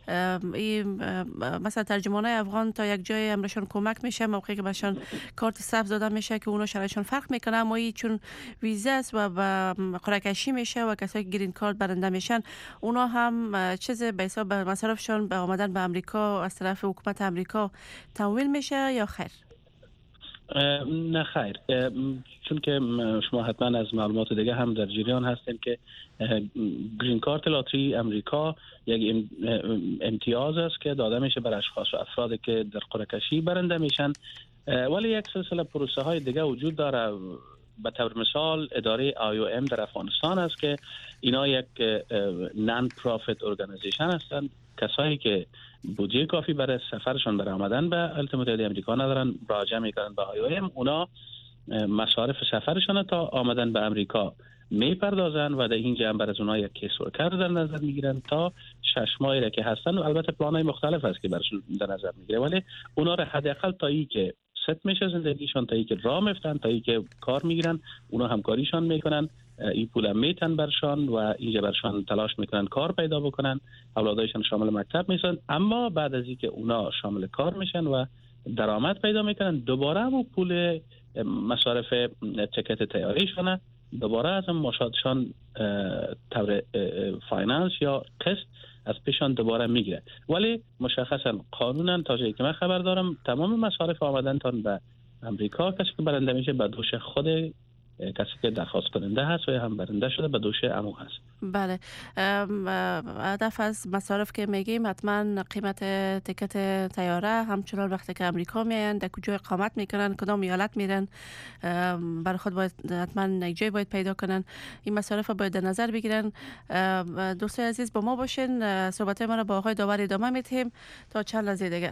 مثلا ترجمانای افغان تا یک جای امرشون کمک میشه، موقعی که بهشون کارت سبز داده میشه که اونا شرایطشون فرق میکنه، اما این چون ویزا است و قرعه کشی میشه و کسایی که گرین کارت برنده میشن اونا هم چیز به حساب مصارفشون به آمدن به امریکا از طرف حکومت امریکا تمویل میشه یا خیر؟ نه خیر، چون که شما حتما از معلومات دیگه هم در جریان هستین که گرین کارت لاتری امریکا یک امتیاز است که داده میشه بر اشخاص و افرادی که در قرعه کشی برنده میشن، ولی یک سلسله پروسه های دیگه وجود داره. به طور مثال اداره IOM در افغانستان است که اینا یک نان پروفیت ارگانیزیشن هستند. کسایی که بودجه کافی برای سفرشون برای آمدن به ایالات متحده آمریکا ندارن، مراجعه میکنن به IOM، اونا مصارف سفرشون تا آمدن به امریکا میپردازن و در اینجا هم برای اونها یک کیس ورکر در نظر میگیرن تا 6 ماهی که هستن و البته پلان‌های مختلف هست که براشون در نظر میگیره، ولی اونا را حداقل تا ای که ست میشه زندگیشون، تا ای که راه میفتن، تا ای که کار میگیرن، اونا همکاریشان میکنن، این پول میتن برشان و اینجا برشان تلاش میکنن کار پیدا بکنن، اولادایشان شامل مکتب میشن. اما بعد از اینکه اونا شامل کار میشن و درآمد پیدا میکنن، دوباره هم پول مصارف تکت تیاریشونه دوباره از مشاهدشان طور فاینانس یا قسط از پیشان دوباره میگیره. ولی مشخصا قانونا تا جایی که من خبر دارم تمام مصارف آمدنتان به امریکا کسی که برنده میشه به دوش خود کسی که درخواست کننده هست و هم برنده شده به دوش عمو هست. بله، هدف از مصارف که میگیم حتما قیمت تیکت طیاره، همچنان وقتی که امریکا میاین در کجا اقامت میکنن، کدام ایالت میرن، برای خود باید حتما یک جای باید پیدا کنن، این مصارف باید در نظر بگیرن. دوستای عزیز با ما باشین، صحبت ما را با آقای داور ادامه میدیم تا چند لحظه دیگر.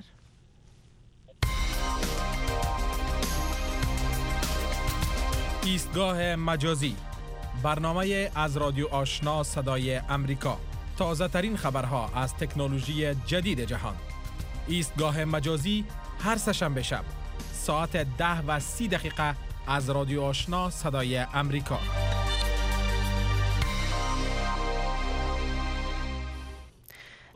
ایستگاه مجازی، برنامه از رادیو آشنا صدای امریکا، تازه ترین خبرها از تکنولوژی جدید جهان. ایستگاه مجازی هر سه‌شنبه شب ساعت 10:30 از رادیو آشنا صدای امریکا.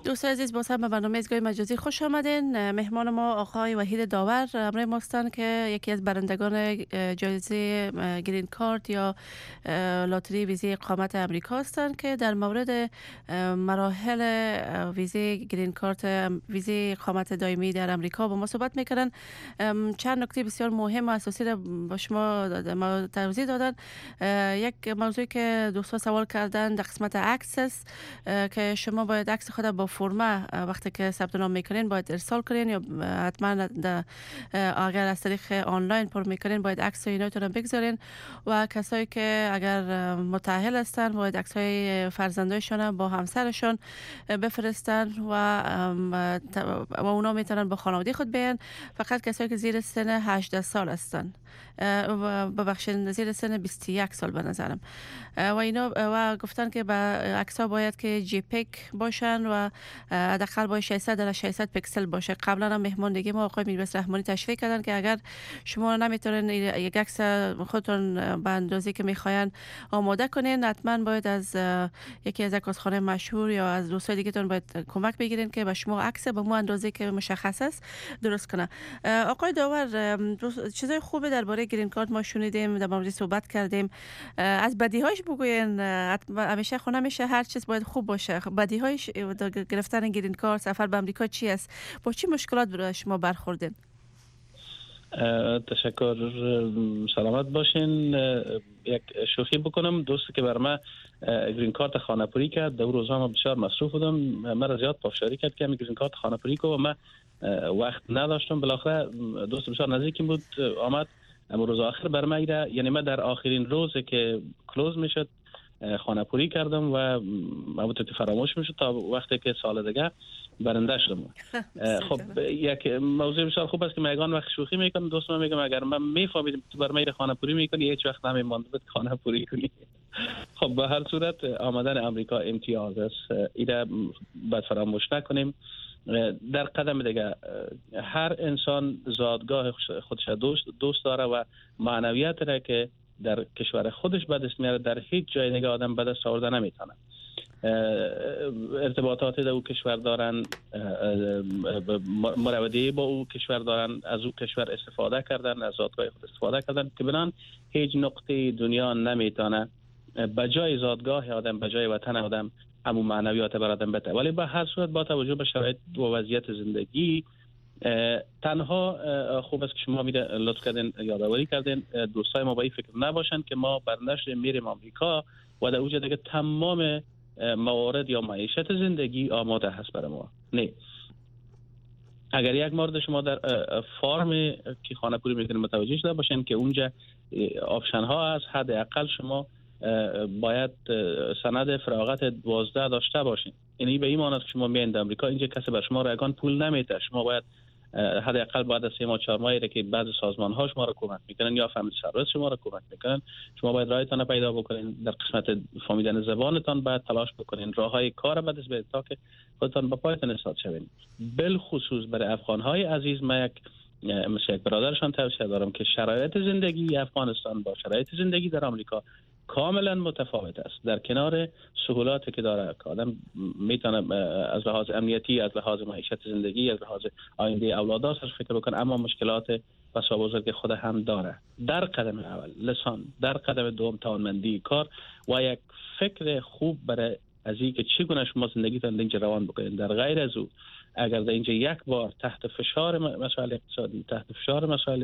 دوستان عزیز، باز هم به برنامه ایستگاه مجازی خوش آمدین. مهمان ما آقای وحید داور همراه ما هستند که یکی از برندگان جایزه گرین کارت یا لاتری ویزه اقامت امریکا هستند که در مورد مراحل ویزه گرین کارت، ویزه اقامت دائمی در امریکا با ما صحبت میکنن. چند نکته بسیار مهم و اساسی را با شما توضیح دادن. یک موضوعی که دوستان سوال کردن در قسمت عکس است که شما باید عکس خود با فرمه وقتی که ثبت نام میکنین باید ارسال کنین، یا حتما اگر از طریق آنلاین پر میکنین باید عکس ایناتون رو بگذارین. و کسایی که اگر متأهل هستن باید عکس های فرزندایشون با همسرشون بفرستن و اونا میتونن با خانواده خود بیان. فقط کسایی که زیر سن 18 سال هستن، ببخشید زیر سن 21 سال به نظرم، و اینا و گفتن که با عکس ها باید که جی پیک باشن و حداقل باید 600 در 600 پیکسل باشه. قبلا هم مهماندگی ما آقای میرباز رحمانی تشریح کردن که اگر شما نمیتونین یک عکس خودتون به اندازه‌ای که میخواین آماده کنین، حتما باید از یکی از عکاسخانه مشهور یا از دوستای دیگه تون باید کمک بگیرین که به شما عکس به مو اندازه‌ای که مشخص است درست کنه. آقای داور، چیزای خوبه درباره گرین کارت ما شنیدیم، در موردش صحبت کردیم. از بدیهاش بگوین. همیشه خونه میشه هر چیز باید خوب باشه. بدیهاش گرفتن گرین کارت، سفر به امریکا چی است؟ با چی مشکلات برای شما برخوردین؟ تشکر، سلامت باشین. یک شوخی بکنم. دوستی که بر من گرین کارت خانه‌پوری کرد، در روزها ما بسیار مصروف بودم، من زیاد پافشاری کرد که گرین کارت خانه‌پوری کنم و من وقت نداشتم. بالاخره دوست بسیار نزدیکم بود آمد، اما روز آخر بر من یعنی من در آخرین روزی که کلوز میشد خانه‌پوری کردم و البته فراموش میشد تا وقتی که سال دیگه برنده شدم. خب یک موضوع بسیار خوب است که من یگان وقت شوخی میکنم، دوستم میگم اگر من میفهمیدم تو بر من خانه‌پوری میکنی هیچ وقت نمیماند بود خانه‌پوری کنی. خب به هر صورت آمدن امریکا امتیاز است، اینا باید فراموش نکنیم. در قدم دیگه هر انسان زادگاه خودش دوست داره و معنویت را که در کشور خودش به دست میاره در هیچ جای دیگه آدم به دست آورده نمیتونه. ارتباطاتی در او کشور دارن، مروادی با او کشور دارن، از او کشور استفاده کردن، از زادگاه خود استفاده کردن که بنان هیچ نقطه دنیا نمیتونه به جای زادگاه آدم، به جای وطن آدم همون معنویات بر آدم بده. ولی به هر صورت با توجه به شرایط و وضعیت زندگی تنها خوب است که شما لطف کردین یادآوری کردین دوستای ما با این فکر نباشن که ما برنشت میریم آمریکا و در اونجا دیگه تمام موارد یا معیشت زندگی آماده هست برای ما. نه، اگر یک مورد شما در فارم که خانه‌پوری میکنید متوجه شده باشین که اونجا آپشن ها هست، حداقل شما باید سند فراغت 12 داشته باشین. یعنی به این معنی است که شما میایید آمریکا، اینجا کسی بر شما رایگان پول نمیده، شما باید حداقل بعد از 3 ماه 4 ماهی که بعضی سازمان ها شما را کمک میکنن یا فامیلی سرویس شما را کمک میکنن، شما باید رایتان پیدا بکنین، در قسمت فهمیدن زبانتان باید تلاش بکنین، راههای کار به دست بیارید تا که خودتان به پایتان استاد شوین. بالخصوص برای افغان های عزیز من مثل یک برادرشان توصیه دارم که شرایط زندگی افغانستان با شرایط زندگی در آمریکا کاملا متفاوت است. در کنار سهولاتی که داره که آدم میتونه از لحاظ امنیتی، از لحاظ معیشت زندگی، از لحاظ آینده اولاداش فکر بکنه، اما مشکلات بسیار بزرگ خود هم داره. در قدم اول لسان، در قدم دوم توانمندی کار و یک فکر خوب برای از اینکه چگونه شما زندگیتان اینجا روان بکنید. در غیر از او اگر در اینجا یک بار تحت فشار مسائل اقتصادی، تحت فشار مسائل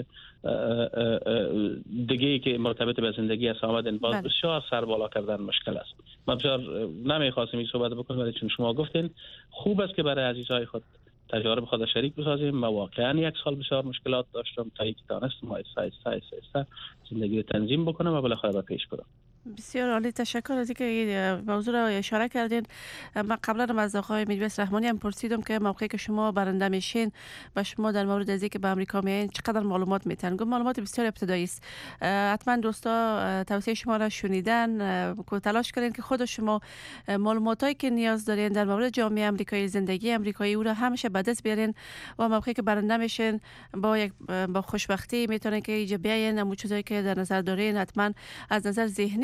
دیگه که مرتبط به زندگی است آمدن، باز بسیار سر بالا کردن مشکل است. من بسیار نمیخواستم این صحبت بکنم ولی چون شما گفتین خوب است که برای عزیزای خود تجارب خود شریک بسازیم. من واقعا 1 سال بسیار مشکلات داشتم تا اینکه تونستم آیسته زندگی رو تنظیم بکنم و بالاخره به پیش برم. بسیار عالی، تشکر از اینکه موضوع را اشاره کردین. من قبلا از آقای میرباز رحمانی هم پرسیدم که موقعی که شما برنده میشین و شما در مورد از اینکه به امریکا میایین چقدر معلومات میتن. گفت معلومات بسیار ابتدایی است. حتما دوستا توصیه شما را شنیدن، تلاش کردین که خود شما معلوماتایی که نیاز دارین در مورد جامعه آمریکایی، زندگی آمریکایی او را همیشه به دست بیارین و موقعی که برنده میشین با خوشبختی میتونین که اینجا بیاین، همون چیزایی که در نظر دارین حتما از نظر ذهنی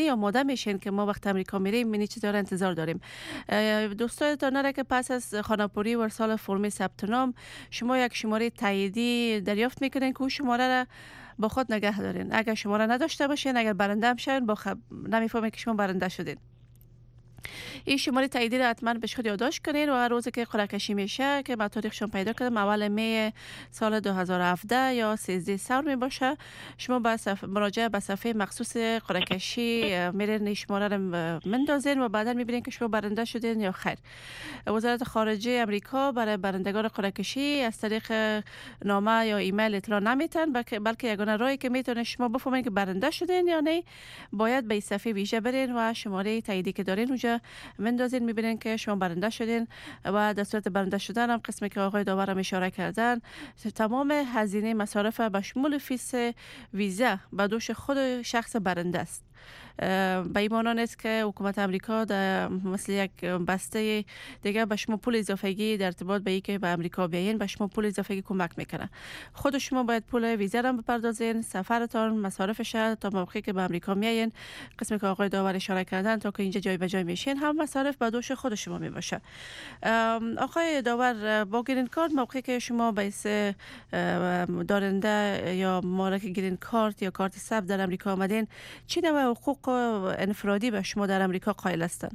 آماده میشین که ما وقت امریکا میریم منی چطور انتظار داریم. دوستایتان نره که پس از خانه‌پوری و ارسال فرم ثبت نام شما یک شماره تاییدی دریافت میکنین که اون شماره را با خود نگه دارین. اگر شماره نداشته باشین، اگر برنده هم شوین نمیفهمین که شما برنده شدین. این شماره تاییدی را حتما به خود یادداشت کنین و هر روزی که قرعه کشی میشه که من تاریخشون پیدا کردم اول می سال 2017 یا 13 سال می باشه، شما با مراجعه به صفحه مخصوص قرعه کشی میرین این شماره را مندازین و بعدا میبینین که شما برنده شدین یا خیر. وزارت خارجه امریکا برای برندگان قرعه کشی از طریق نامه یا ایمیل اطلاع نمیتن، بلکه یگانه راهی که میتونه شما بفهمین که برنده شدین یا نه باید به صفحه ویژه برین و شماره تاییدی که دارین اونجا مندازین، میبینین که شما برنده شدین و در صورت برنده شدن هم قسمی که آقای داور هم اشاره کردن تمام هزینه مصارف به شمول فیس ویزا به دوش خود شخص برنده است. به این معنی نیست که حکومت امریکا مثل یک بسته دیگه به شما پول اضافه‌ای در ارتباط به اینکه به امریکا بیاین به شما پول اضافه‌ای کمک میکنه. خود شما باید پول ویزا را بپردازین، سفرتان مصارفش تا موقعی که به امریکا میاین قسمی که آقای داور اشاره کردن تا که اینجا جای به جای میشین هم مصارف به دوش خود شما میباشه. آقای داور با گرین کارت موقعی که شما به حیث دارنده یا مالک گرین کارت یا کارت ثبت در امریکا آمدین چه نوع حقوق انفرادی به شما در امریکا قائل هستند؟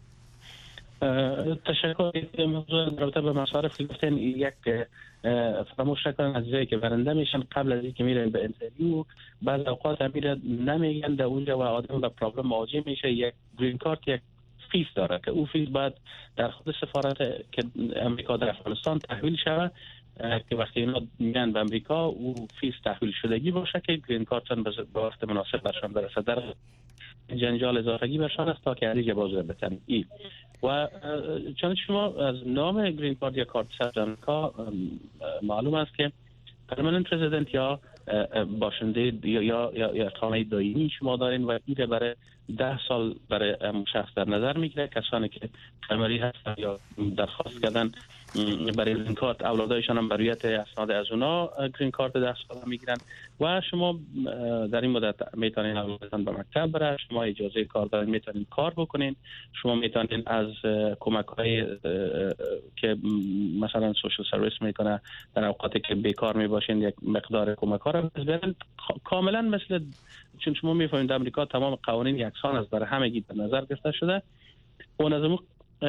تشکر. موضوع رابطه به مصارف گفتن یک فراموش نکنن عزیزایی که برنده میشن قبل از اینکه میرن به اینترویو بعض اوقات میره نمیگن در اونجا و آدم به پرابلم مواجه میشه. یک گرین کارت یک فیس داره که او فیس باید در خود سفارت که امریکا در افغانستان تحویل شود که وقتی اینا میان به امریکا او فیس تحویل شدگی باشه که گرین کارتن به وقت مناسب برشان برسه. در جنجال اضافگی برشان است تا که علیج بازو بتن ای و چون شما از نام گرین کارت یا کارت ثبت امریکا معلوم است که پرمننت رزیدنت یا باشنده یا اقامه دائمی شما دارین و این برای 10 سال برای شخص در نظر میگیره. کسانی که پرمری هستن یا درخواست کردن برای گرین کارت اولادایشان هم برویت اسناد از اونا گرین کارت 10 سال میگیرن و شما در این مدت میتونین اولادتان به مکتب بره، شما اجازه کار دارین میتونین کار بکنین، شما میتونین از کمک های که مثلا سوشل سرویس میکنه در اوقاتی که بیکار میباشین یک مقدار کمک ها رو بزنین. کاملا مثل چون شما میفهمید امریکا تمام قوانین یکسان است برای همگی در نظر گرفته شده. اون از اون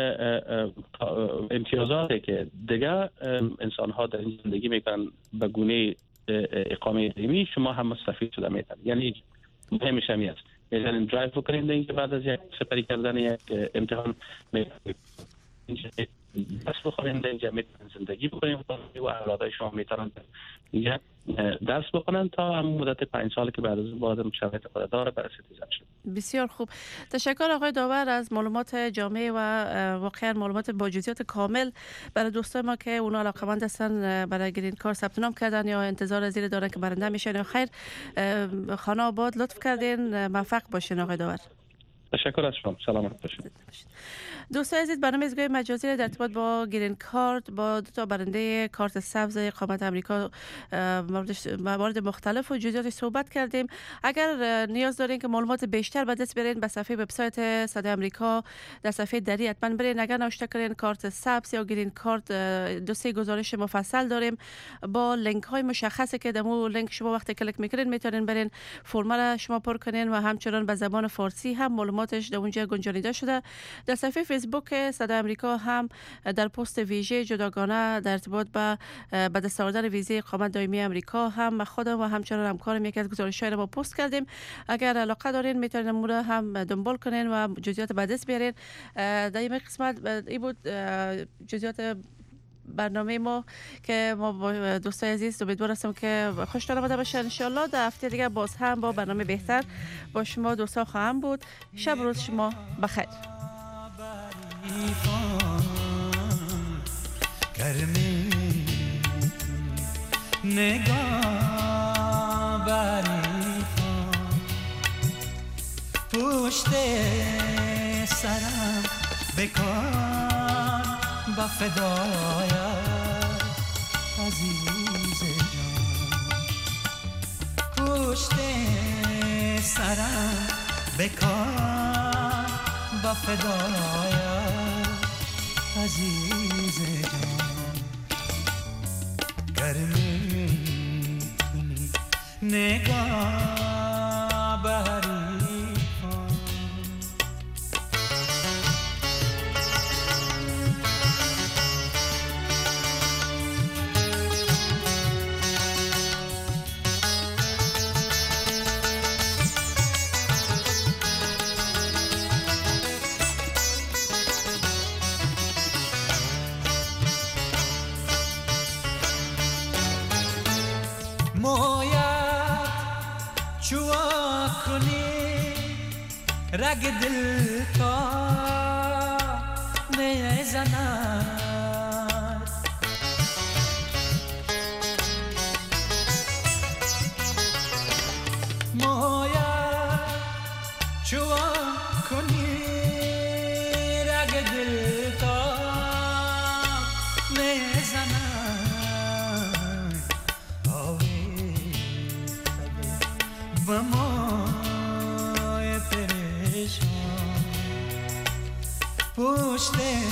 امتیازاتی که دیگه انسان ها در این زندگی میکنن به گونه اقامه دائمی شما هم مستفید شده میتونید. یعنی مهمش همی است میتونید درایو بکنید اینکه بعد از یک سپری کردن یک امتحان میتونید دست بخورید اینجا میتونید زندگی بکنید و اولادای شما میتونن اینجا درس بکنن تا هم مدت 5 سال که بعد از بعد شرایط خود داره برای سیتیزن شد. بسیار خوب. تشکر آقای داور از معلومات جامع و واقعا معلومات با جزئیات کامل برای دوستای ما که اونا علاقه‌مند هستن برای گرین کارت ثبت نام کردن یا انتظار زیر دارن که برنده میشن یا خیر. خانه آباد لطف کردین. موفق باشین آقای داور. تشکر از شما. سلامت باشید. دوستان عزیز برنامه ایستگاه مجازی در ارتباط با گرین کارت با دو تا برنده کارت سبز اقامت امریکا موارد مختلف و جزئیات صحبت کردیم. اگر نیاز دارین که معلومات بیشتر به دست بیارین به صفحه وبسایت صدای امریکا در صفحه دری حتما برین. اگر نوشته کردین کارت سبز یا گرین کارت دو سه گزارش مفصل داریم با لینک های مشخصه که دمو لینک شما وقتی کلیک میکنین میتونین برین فرم را شما پر کنین و همچنان به زبان فارسی هم معلوماتش در اونجا گنجانیده شده. در صفحه فیسبوک صدای امریکا هم در پست ویژه جداگانه در ارتباط به دست آوردن ویزه اقامت دائمی امریکا هم خودم و همچنان همکارم یکی از گزارش‌های رو ما پست کردیم. اگر علاقه دارین میتونین مورد هم دنبال کنین و جزئیات به دست بیارین. در این قسمت این بود جزئیات برنامه ما که ما با دوستای عزیز امیدوار هستم که خوشتون آمده باشه. ان شاء الله در هفته دیگه باز هم با برنامه بهتر با شما دوستا خواهم بود. شب روز شما بخیر. کرمی نگاه بری پشت سرم بکن با فدایت عزیز جان پشت سرم بکن با فدایت عزیز جان گرمی کنی نگاه بری کن چوا کنی رگ دل تا میزند مویا چوا کنی رگ دل تا میزند و مای پریشان پشت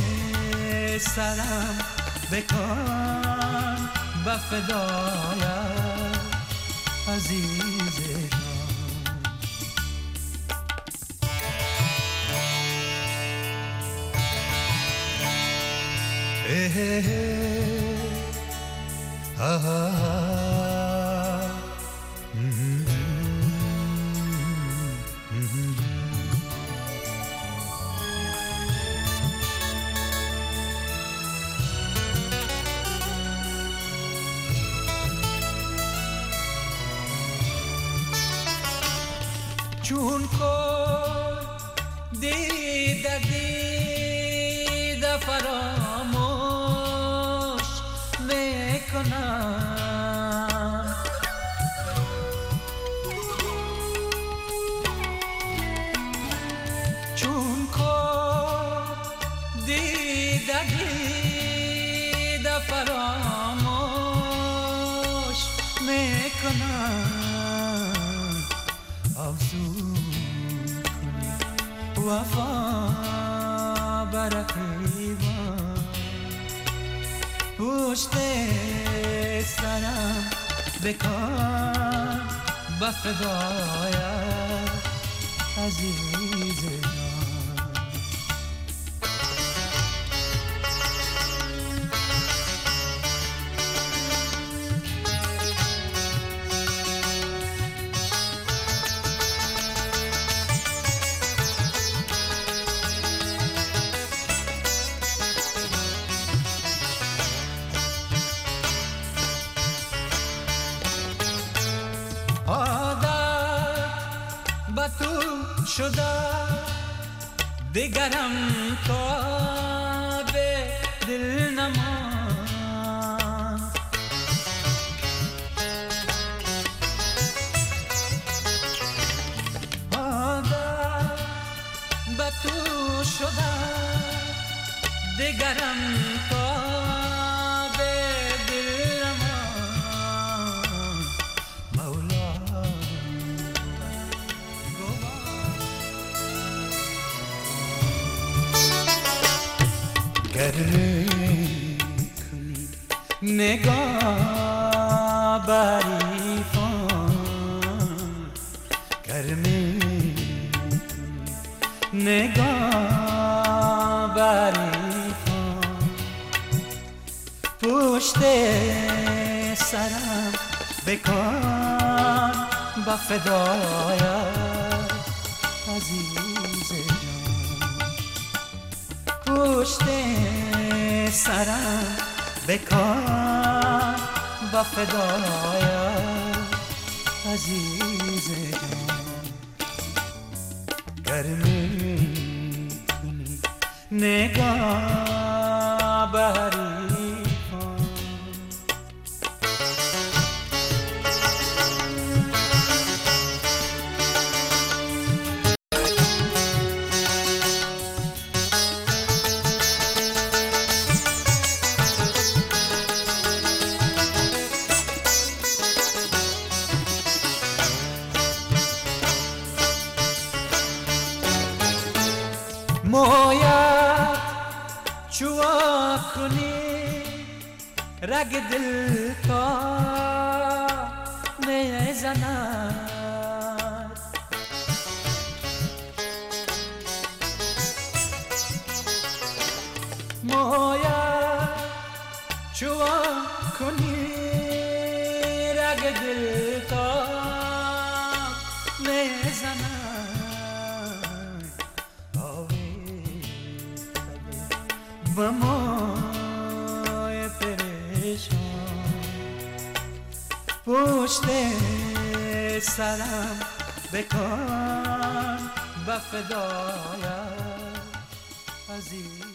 سرم بکن با فدایت عزیز چون کن دیده فراموش میکنم چون کن دیده فراموش میکنم وفا برقیبان پشت سرم بکن با فدایت عزیز شده دیگرم تا به دل نمان عادت به تو شده دیگرم تا به دل نمان مولا گرمی کنی نگاه بری کن گرمی کنی نگاه بری کن پشت سرم بکن با فدایت عزیز پشت سرم بکن با فدایت عزیز جان گرمی کنی نگاه بری کن چوا کنی رگ دل تا میزند مویا چوا کنی رگ دل تا میزند و مای پریشان پشت سرم بکن و فدایت عزیز